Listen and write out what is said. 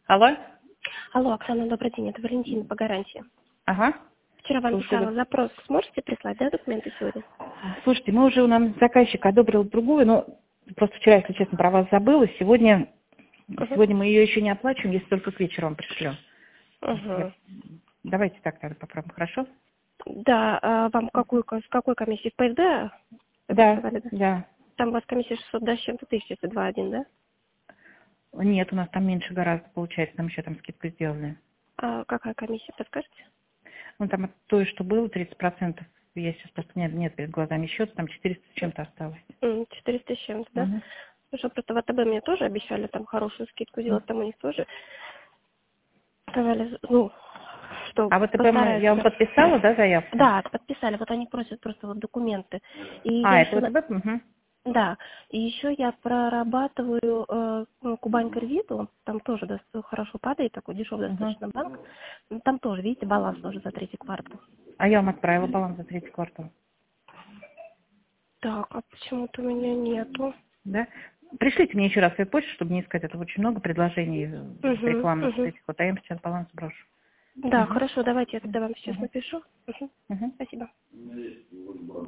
Алло? Алло, Оксана, добрый день, это Валентина по гарантии. Ага. Вчера вам Слушаю. писала запрос, сможете прислать, да, документы сегодня? Слушайте, мы уже, у нас заказчик одобрил другую, но просто вчера, если честно, про вас забыла. Сегодня мы ее еще не оплачиваем, если только к вечеру вам пришлем. Давайте так тогда попробуем, хорошо? Да, вам с какой комиссии? В ПСД? Да. Там у вас комиссия 600 да, с чем-то тысяч, это 2,1, да? Нет, у нас там меньше гораздо получается, там еще скидку сделали. А какая комиссия, подскажете? Ну, там от той, что было, 30%. Я сейчас просто нет перед глазами счета, там 400 с чем-то осталось. 400 с чем-то, да? Потому что просто в АТБ мне тоже обещали там хорошую скидку сделать, там у них тоже сказали, что А вот постараются. я вам подписала, да, заявку? Да, подписали, вот они просят просто вот документы. И я это еще... ВТБ? Угу. Да, и еще я прорабатываю Кубань кредиту, там тоже хорошо падает, такой дешевый достаточно банк. Там тоже, видите, баланс тоже за третий квартал. А я вам отправила баланс за третий квартал. Так, а почему-то у меня нету. Да? Пришлите мне еще раз свою почту, чтобы не искать. Это очень много предложений рекламных этих. Вот, а я им сейчас баланс брошу. Да, хорошо, давайте я тогда вам сейчас напишу. Угу. Спасибо.